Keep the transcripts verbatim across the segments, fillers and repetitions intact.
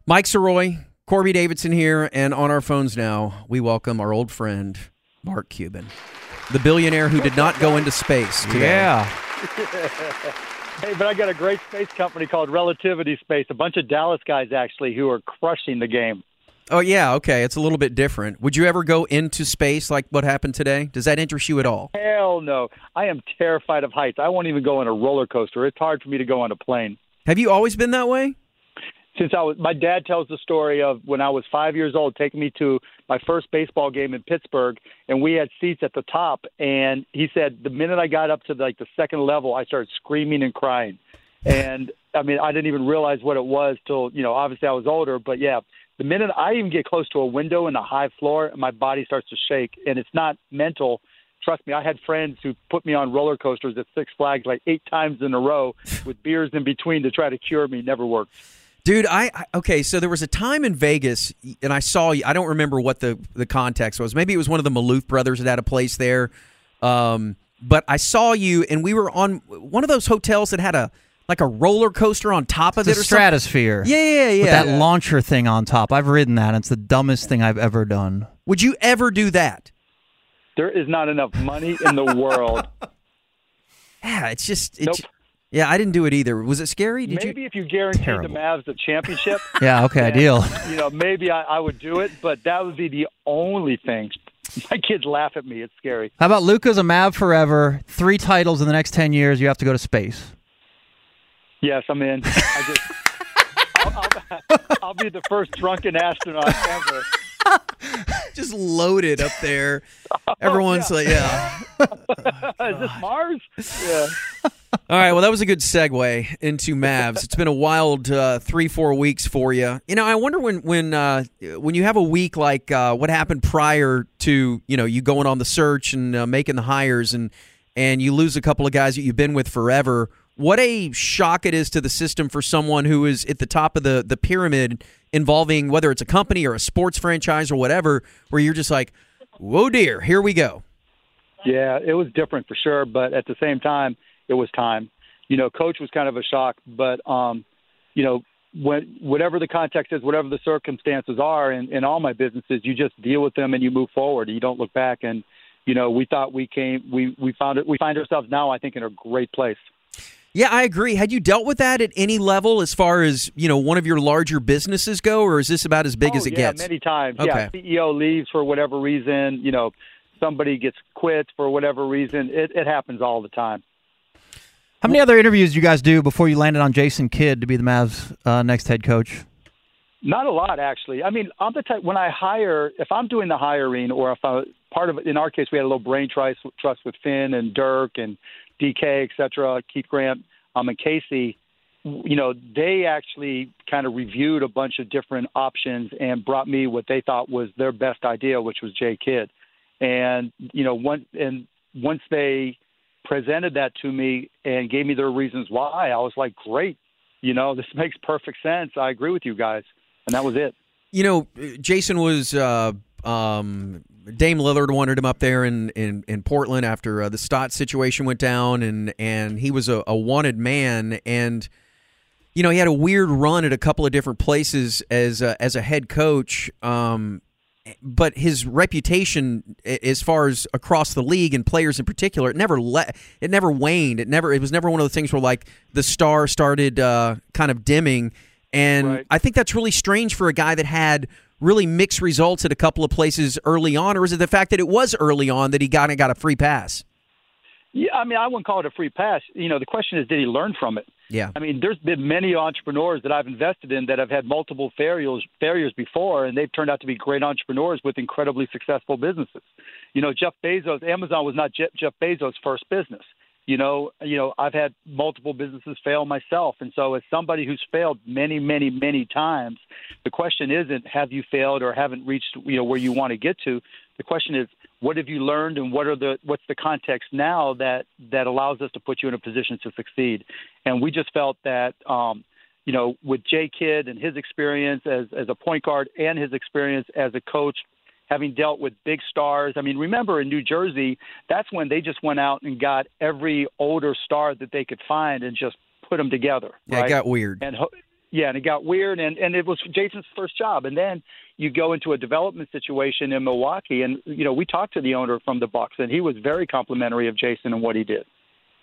Mike Soroy, Corby Davidson here, and on our phones now, we welcome our old friend, Mark Cuban, the billionaire who did not go into space today. Yeah. Hey, but I got a great space company called Relativity Space, a bunch of Dallas guys, actually, who are crushing the game. Oh, yeah, okay. It's a little bit different. Would you ever go into space like what happened today? Does that interest you at all? Hell no. I am terrified of heights. I won't even go on a roller coaster. It's hard for me to go on a plane. Have you always been that way? Since I was, my dad tells the story of when I was five years old, taking me to my first baseball game in Pittsburgh, and we had seats at the top. And he said the minute I got up to like the second level, I started screaming and crying. And I mean, I didn't even realize what it was till, you know, obviously I was older. But yeah, the minute I even get close to a window in a high floor, my body starts to shake, and it's not mental. Trust me, I had friends who put me on roller coasters at Six Flags like eight times in a row with beers in between to try to cure me. Never worked. Dude, I, I okay, so there was a time in Vegas, and I saw you. I don't remember what the, the context was. Maybe it was one of the Maloof brothers that had a place there. Um, but I saw you, and we were on one of those hotels that had a like a roller coaster on top of It's it. a or stratosphere. Something. Yeah, yeah, yeah. With that yeah. launcher thing on top. I've ridden that. It's the dumbest thing I've ever done. Would you ever do that? There is not enough money in the world. Yeah, it's just it's. Nope. Yeah, I didn't do it either. Was it scary? Did maybe you? if you guaranteed Terrible. the Mavs the championship. Yeah, okay, then, ideal. You know, maybe I, I would do it, but that would be the only thing. My kids laugh at me. It's scary. How about Luka's a Mav forever, three titles in the next ten years, you have to go to space. Yes, I'm in. I just, I'll, I'll, I'll be the first drunken astronaut ever. Just loaded up there. Everyone's yeah. like, yeah. Is this Mars? Yeah. All right, well, that was a good segue into Mavs. It's been a wild uh, three, four weeks for you. You know, I wonder when when uh, when you have a week like uh, what happened prior to, you know, you going on the search and uh, making the hires and and you lose a couple of guys that you've been with forever, what a shock it is to the system for someone who is at the top of the, the pyramid involving whether it's a company or a sports franchise or whatever, where you're just like, whoa, dear, here we go. Yeah, it was different for sure, but at the same time, it was time. You know, coach was kind of a shock, but, um, you know, when whatever the context is, whatever the circumstances are in, in all my businesses, you just deal with them and you move forward. You don't look back. And, you know, we thought we came, we, we found it, we find ourselves now, I think, in a great place. Yeah, I agree. Had you dealt with that at any level as far as, you know, one of your larger businesses go, or is this about as big oh, as it yeah, gets? many times. Okay. Yeah, C E O leaves for whatever reason, you know, somebody gets quit for whatever reason. It, it happens all the time. How many other interviews did you guys do before you landed on Jason Kidd to be the Mavs' uh, next head coach? Not a lot, actually. I mean, I'm the type, when I hire, if I'm doing the hiring, or if I, part of it, in our case, we had a little brain trust, trust with Finn and Dirk and D K, et cetera, Keith Grant, um, and Casey. You know, they actually kind of reviewed a bunch of different options and brought me what they thought was their best idea, which was Jay Kidd. And, you know, one, and once they presented that to me and gave me their reasons why, I was like, great, you know, this makes perfect sense. I agree with you guys. And that was it. You know, Jason was uh, um, Dame Lillard wanted him up there in, in, in Portland after uh, the Stott situation went down, and, and he was a, a wanted man. And, you know, he had a weird run at a couple of different places as a, as a head coach. Um, but his reputation, as far as across the league and players in particular, it never le- it never waned. It never it was never one of those things where like the star started uh, kind of dimming. And right. I think that's really strange for a guy that had really mixed results at a couple of places early on. Or is it the fact that it was early on that he got and got a free pass? Yeah, I mean, I wouldn't call it a free pass. You know, the question is, did he learn from it? Yeah. I mean, there's been many entrepreneurs that I've invested in that have had multiple failures failures before, and they've turned out to be great entrepreneurs with incredibly successful businesses. You know, Jeff Bezos, Amazon was not Je- Jeff Bezos' first business. You know, you know, I've had multiple businesses fail myself, and so as somebody who's failed many, many, many times, the question isn't have you failed or haven't reached, you know, where you want to get to. The question is, what have you learned, and what are the what's the context now that that allows us to put you in a position to succeed? And we just felt that, um, you know, with Jay Kidd and his experience as as a point guard and his experience as a coach, having dealt with big stars. I mean, remember in New Jersey, that's when they just went out and got every older star that they could find and just put them together. Yeah, right? it got weird. And Yeah, and it got weird, and, and it was Jason's first job. And then you go into a development situation in Milwaukee, and, you know, we talked to the owner from the Bucks, and he was very complimentary of Jason and what he did.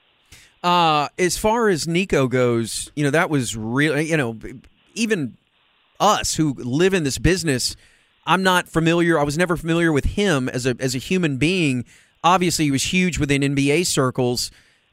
Uh, as far as Nico goes, you know, that was real, you know, even us who live in this business, I'm not familiar. I was never familiar with him as a as a human being. Obviously, he was huge within N B A circles,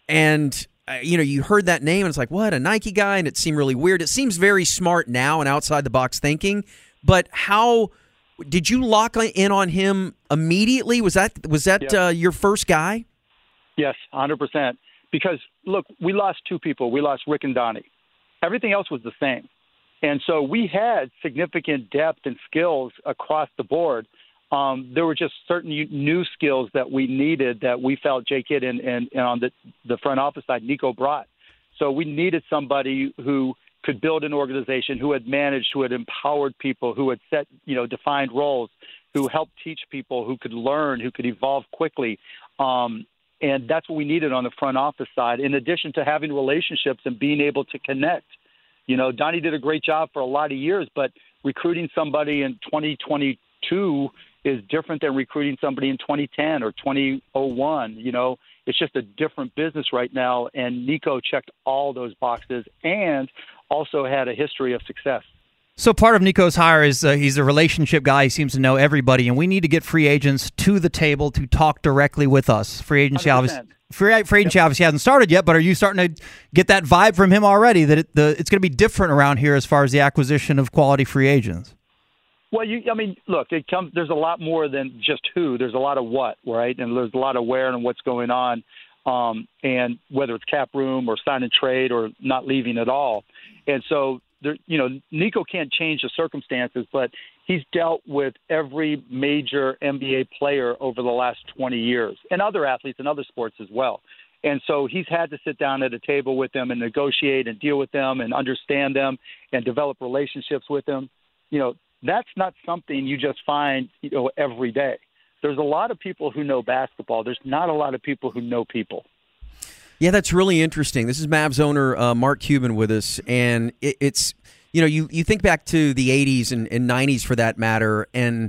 and uh, you know, you heard that name, and it's like, what, a Nike guy, and it seemed really weird. It seems very smart now and outside the box thinking. But how did you lock in on him immediately? Was that was that Yep. uh, your first guy? Yes, one hundred percent. Because, look, we lost two people. We lost Rick and Donnie. Everything else was the same. And so we had significant depth and skills across the board. Um, there were just certain new skills that we needed that we felt J. Kidd and, and, and on the, the front office side, Nico brought. So we needed somebody who could build an organization, who had managed, who had empowered people, who had set, you know, defined roles, who helped teach people, who could learn, who could evolve quickly. Um, and that's what we needed on the front office side, in addition to having relationships and being able to connect. You know, Donnie did a great job for a lot of years, but recruiting somebody in twenty twenty-two is different than recruiting somebody in twenty ten or twenty oh one. You know, it's just a different business right now. And Nico checked all those boxes and also had a history of success. So part of Nico's hire is uh, he's a relationship guy. He seems to know everybody, and we need to get free agents to the table to talk directly with us. Free agency, obviously, free, free agency yep. obviously hasn't started yet, but are you starting to get that vibe from him already that it, the, it's going to be different around here as far as the acquisition of quality free agents? Well, you, I mean, look, it comes. There's a lot more than just who. There's a lot of what, right? And there's a lot of where and what's going on, um, and whether it's cap room or sign and trade or not leaving at all. And so, there, you know, Nico can't change the circumstances, but he's dealt with every major N B A player over the last twenty years, and other athletes in other sports as well. And so he's had to sit down at a table with them and negotiate and deal with them and understand them and develop relationships with them. You know, that's not something you just find, you know, every day. There's a lot of people who know basketball. There's not a lot of people who know people. Yeah, that's really interesting. This is Mavs owner uh, Mark Cuban with us, and it, it's, you know, you, you think back to the eighties and, and nineties for that matter, and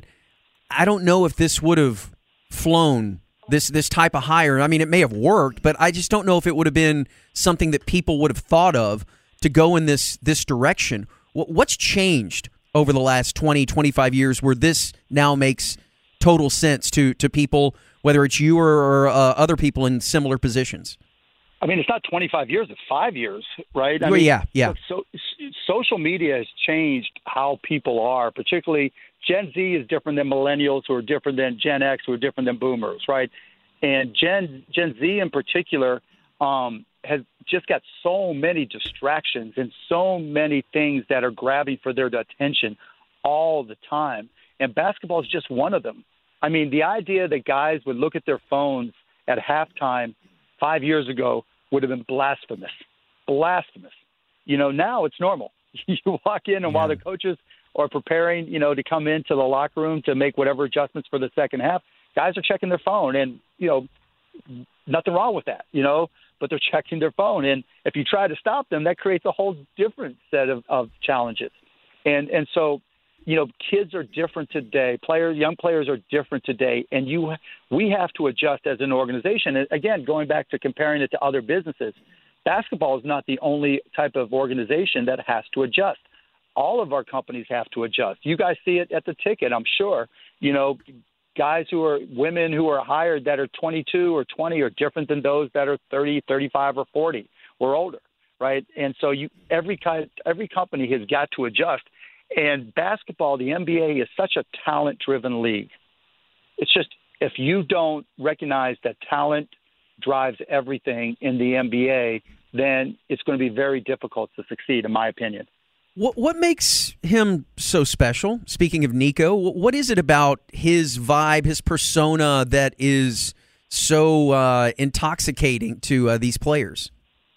I don't know if this would have flown, this this type of hire. I mean, it may have worked, but I just don't know if it would have been something that people would have thought of to go in this this direction. What's changed over the last twenty, twenty-five years where this now makes total sense to, to people, whether it's you or, or uh, other people in similar positions? I mean, it's not twenty-five years, it's five years, right? I well, mean, yeah, yeah. Look, so, social media has changed how people are, particularly Gen Z is different than millennials who are different than Gen X who are different than boomers, right? And Gen Gen Z in particular um, has just got so many distractions and so many things that are grabbing for their attention all the time. And basketball is just one of them. I mean, the idea that guys would look at their phones at halftime five years ago would have been blasphemous, blasphemous. You know, now it's normal. You walk in, and yeah. while the coaches are preparing, you know, to come into the locker room to make whatever adjustments for the second half, guys are checking their phone, and, you know, nothing wrong with that, you know, but they're checking their phone. And if you try to stop them, that creates a whole different set of, of challenges. And, and so, you know, kids are different today. Players, young players are different today, and you, we have to adjust as an organization. And again, going back to comparing it to other businesses, basketball is not the only type of organization that has to adjust. All of our companies have to adjust. You guys see it at the ticket, I'm sure. You know, guys who are women who are hired that are twenty-two or twenty are different than those that are thirty, thirty-five, or forty or older, right? And so you, every kind, every company has got to adjust. And basketball, the N B A, is such a talent-driven league. It's just, if you don't recognize that talent drives everything in the N B A, then it's going to be very difficult to succeed, in my opinion. What what makes him so special? Speaking of Nico, what is it about his vibe, his persona that is so uh, intoxicating to uh, these players?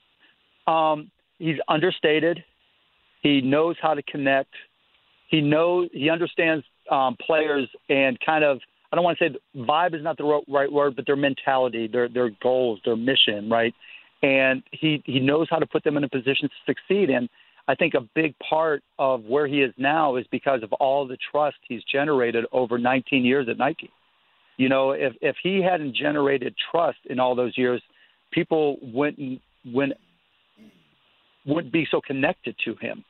Um, he's understated. He knows how to connect. He knows, he understands um, players and kind of, I don't want to say vibe is not the right word, but their mentality, their their goals, their mission, right? And he, he knows how to put them in a position to succeed. And I think a big part of where he is now is because of all the trust he's generated over nineteen years at Nike. You know, if, if he hadn't generated trust in all those years, people wouldn't, wouldn't, wouldn't be so connected to him.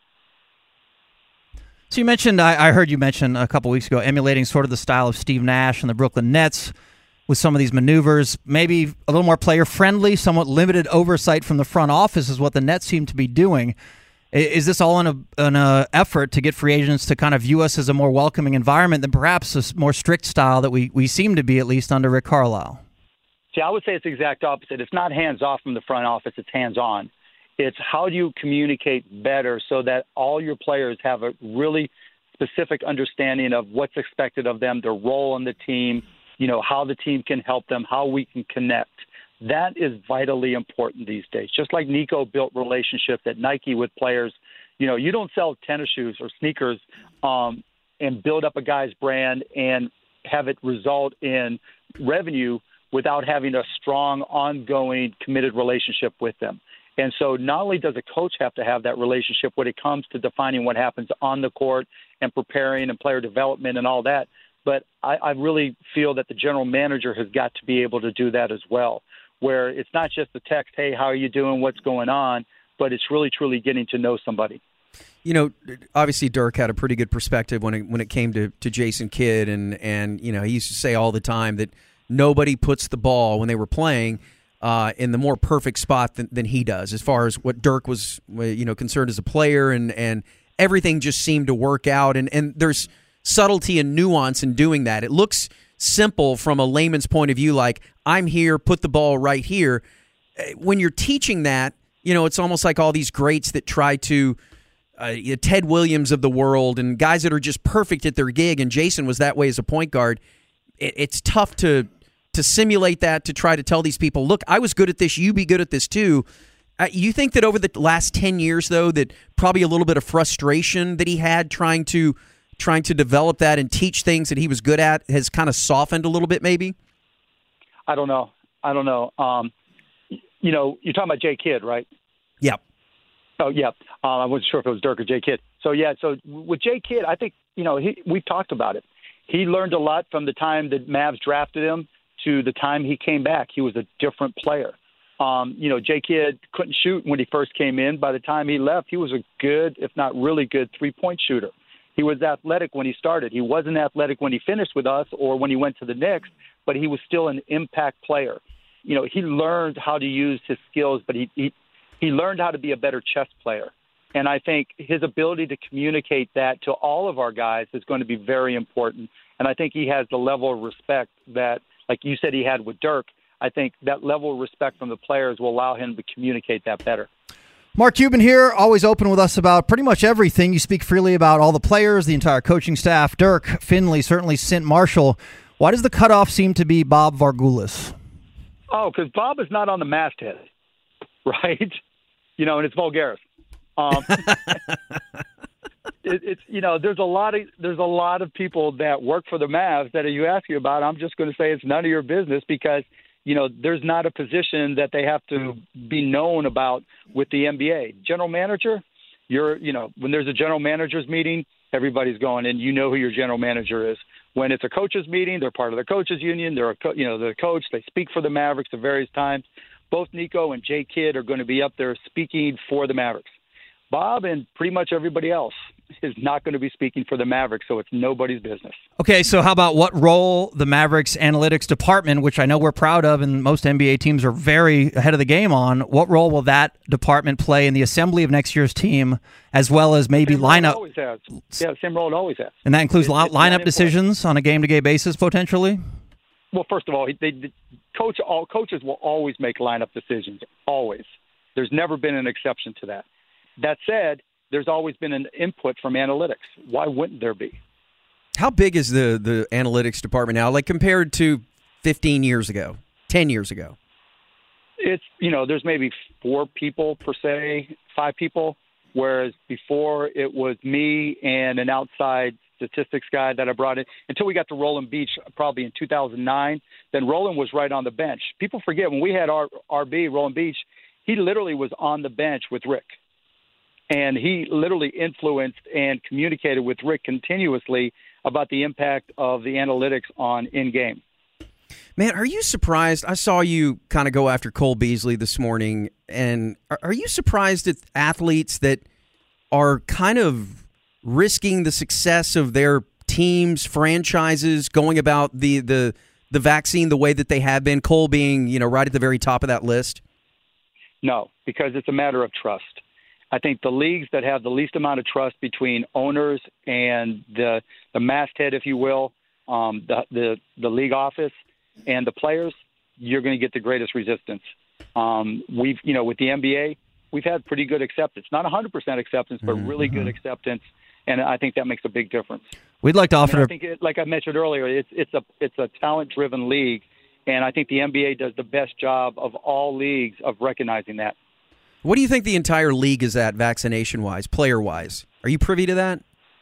So you mentioned, I, I heard you mention a couple weeks ago, emulating sort of the style of Steve Nash and the Brooklyn Nets with some of these maneuvers, maybe a little more player-friendly, somewhat limited oversight from the front office is what the Nets seem to be doing. Is this all in a an a effort to get free agents to kind of view us as a more welcoming environment than perhaps a more strict style that we, we seem to be, at least under Rick Carlisle? See, I would say it's the exact opposite. It's not hands-off from the front office. It's hands-on. It's how do you communicate better so that all your players have a really specific understanding of what's expected of them, their role on the team, you know, how the team can help them, how we can connect. That is vitally important these days. Just like Nico built relationships at Nike with players, you know, you don't sell tennis shoes or sneakers um, and build up a guy's brand and have it result in revenue without having a strong, ongoing, committed relationship with them. And so not only does a coach have to have that relationship when it comes to defining what happens on the court and preparing and player development and all that, but I, I really feel that the general manager has got to be able to do that as well, where it's not just the text, hey, how are you doing, what's going on, but it's really, truly getting to know somebody. You know, obviously Dirk had a pretty good perspective when it, when it came to, to Jason Kidd, and, and, you know, he used to say all the time that nobody puts the ball when they were playing uh, in the more perfect spot than, than he does, as far as what Dirk was, you know, concerned as a player, and, and everything just seemed to work out, and, and there's subtlety and nuance in doing that. It looks simple from a layman's point of view, like, I'm here, put the ball right here. When you're teaching that, you know, it's almost like all these greats that try to, uh, Ted Williams of the world, and guys that are just perfect at their gig, and Jason was that way as a point guard. It, it's tough to to simulate that, to try to tell these people, look, I was good at this, you be good at this too. Uh, you think that over the last ten years, though, that probably a little bit of frustration that he had trying to trying to develop that and teach things that he was good at has kind of softened a little bit, maybe? I don't know. I don't know. Um, you know, you're talking about Jay Kidd, right? Yep. Oh, yeah. Uh, I wasn't sure if it was Dirk or Jay Kidd. So, yeah, so with Jay Kidd, I think, you know, he, we've talked about it. He learned a lot from the time that Mavs drafted him to the time he came back. He was a different player. Um, you know, Jay Kidd couldn't shoot when he first came in. By the time he left, he was a good, if not really good, three-point shooter. He was athletic when he started. He wasn't athletic when he finished with us or when he went to the Knicks, but he was still an impact player. You know, he learned how to use his skills, but he, he, he learned how to be a better chess player. And I think his ability to communicate that to all of our guys is going to be very important. And I think he has the level of respect that, like you said, he had with Dirk. I think that level of respect from the players will allow him to communicate that better. Mark Cuban here, always open with us about pretty much everything. You speak freely about all the players, the entire coaching staff, Dirk, Finley, certainly Sint Marshall. Why does the cutoff seem to be Bob Vargulis? Oh, because Bob is not on the masthead, right? You know, and it's Voulgaris. Um, it, it's you know, there's a lot of there's a lot of people that work for the Mavs that you ask you about. I'm just going to say it's none of your business because, you know, there's not a position that they have to be known about with the N B A. General manager, you're, you know, when there's a general managers meeting, everybody's going, and you know who your general manager is. When it's a coaches meeting, they're part of the coaches union. They're, a co- you know, the coach. They speak for the Mavericks at various times. Both Nico and Jay Kidd are going to be up there speaking for the Mavericks. Bob and pretty much everybody else is not going to be speaking for the Mavericks, so it's nobody's business. Okay, so how about what role the Mavericks analytics department, which I know we're proud of and most N B A teams are very ahead of the game on, what role will that department play in the assembly of next year's team, as well as maybe same lineup? Always has. Yeah, same role it always has. And that includes it, li- lineup decisions on a game-to-game basis, potentially? Well, first of all, they, they, coach, all coaches will always make lineup decisions, always. There's never been an exception to that. That said, there's always been an input from analytics. Why wouldn't there be? How big is the, the analytics department now, like compared to fifteen years ago, ten years ago? It's, you know, there's maybe four people per se, five people, whereas before it was me and an outside statistics guy that I brought in until we got to Roland Beach probably in two thousand nine. Then Roland was right on the bench. People forget when we had our R B, Roland Beach, he literally was on the bench with Rick. And he literally influenced and communicated with Rick continuously about the impact of the analytics on in-game. Man, are you surprised? I saw you kind of go after Cole Beasley this morning, and are, are you surprised at athletes that are kind of risking the success of their teams, franchises, going about the, the the vaccine the way that they have been, Cole being, you know, right at the very top of that list? No, because it's a matter of trust. I think the leagues that have the least amount of trust between owners and the the masthead, if you will, um, the, the the league office and the players, you're going to get the greatest resistance. Um, we've, you know, with the N B A, we've had pretty good acceptance, not one hundred percent acceptance, but mm-hmm. really good acceptance, and I think that makes a big difference. We'd like to offer. I, mean, I think, it, like I mentioned earlier, it's it's a it's a talent-driven league, and I think the N B A does the best job of all leagues of recognizing that. What do you think the entire league is at vaccination-wise, player-wise? Are you privy to that?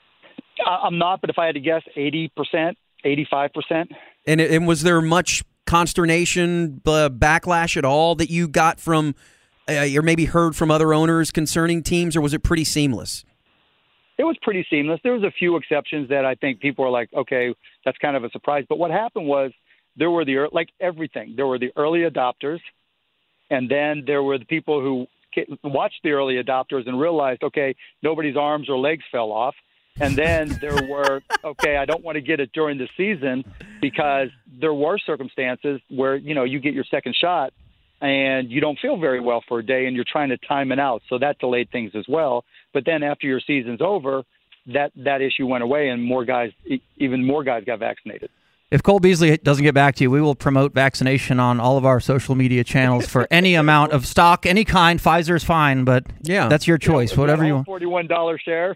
I'm not, but if I had to guess, eighty percent, eighty-five percent. And, and was there much consternation, uh, backlash at all that you got from, uh, or maybe heard from other owners concerning teams, or was it pretty seamless? It was pretty seamless. There was a few exceptions that I think people were like, okay, that's kind of a surprise. But what happened was there were the, like everything, there were the early adopters, and then there were the people who watched the early adopters and realized, okay, nobody's arms or legs fell off. And then there were, okay, I don't want to get it during the season because there were circumstances where, you know, you get your second shot and you don't feel very well for a day and you're trying to time it out. So that delayed things as well. But then after your season's over, that, that issue went away and more guys, even more guys got vaccinated. If Cole Beasley doesn't get back to you, we will promote vaccination on all of our social media channels for any amount of stock, any kind. Pfizer is fine, but yeah, that's your choice. Yeah, whatever you want. forty-one dollars share.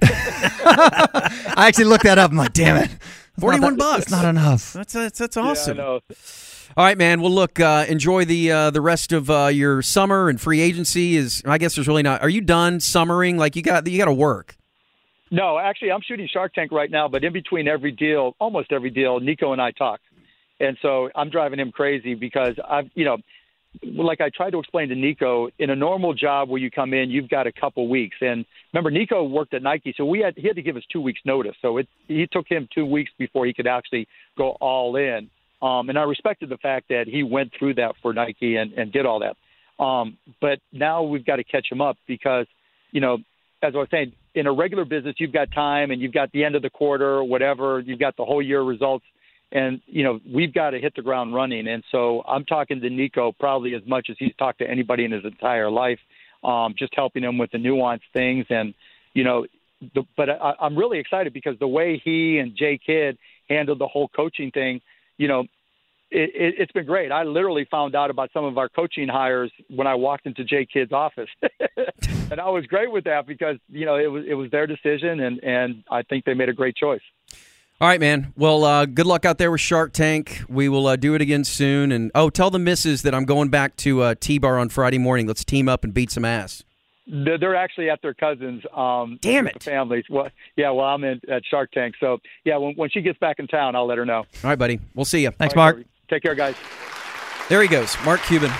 I actually looked that up. I'm like, damn it, forty-one bucks. That's not enough. That's that's, that's awesome. Yeah, I know. All right, man. Well, look, uh, enjoy the uh, the rest of uh, your summer and free agency. Is I guess there's really not. Are you done summering? Like you got you got to work. No, actually, I'm shooting Shark Tank right now, but in between every deal, almost every deal, Nico and I talk. And so I'm driving him crazy because I've, you know, like I tried to explain to Nico, in a normal job where you come in, you've got a couple weeks. And remember, Nico worked at Nike, so we had he had to give us two weeks notice. So it he took him two weeks before he could actually go all in. Um, and I respected the fact that he went through that for Nike and, and did all that. Um, but now we've got to catch him up because, you know, as I was saying, in a regular business, you've got time and you've got the end of the quarter or whatever. You've got the whole year results. And, you know, we've got to hit the ground running. And so I'm talking to Nico probably as much as he's talked to anybody in his entire life, um, just helping him with the nuanced things. And, you know, the, but I, I'm really excited because the way he and Jay Kidd handled the whole coaching thing, you know, it, it, it's been great. I literally found out about some of our coaching hires when I walked into Jay Kidd's office. And I was great with that because, you know, it was it was their decision, and, and I think they made a great choice. All right, man. Well, uh, good luck out there with Shark Tank. We will uh, do it again soon. And, oh, tell the missus that I'm going back to uh, T-Bar on Friday morning. Let's team up and beat some ass. They're actually at their cousins. Um, Damn it. Families. Well, yeah, well, I'm in, at Shark Tank. So, yeah, when, when she gets back in town, I'll let her know. All right, buddy. We'll see you. Thanks, right, Mark. Corey. Take care, guys. There he goes, Mark Cuban.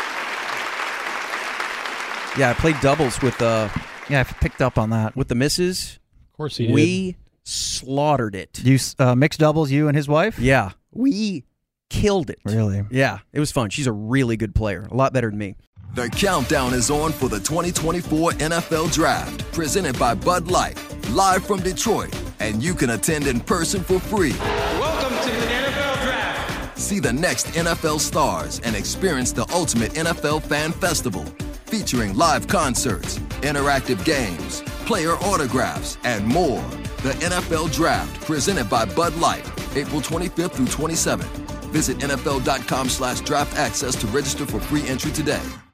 Yeah, I played doubles with uh, yeah, I picked up on that with the missus. Of course he did. We slaughtered it. You uh, mixed doubles, you and his wife? Yeah, we killed it. Really? Yeah, it was fun. She's a really good player, a lot better than me. The countdown is on for the twenty twenty-four N F L Draft, presented by Bud Light, live from Detroit, and you can attend in person for free. Welcome to the N F L Draft. See the next N F L stars and experience the ultimate N F L fan festival, featuring live concerts, interactive games, player autographs, and more. The N F L Draft, presented by Bud Light, April twenty-fifth through twenty-seventh. Visit N F L dot com slash draft access to register for free entry today.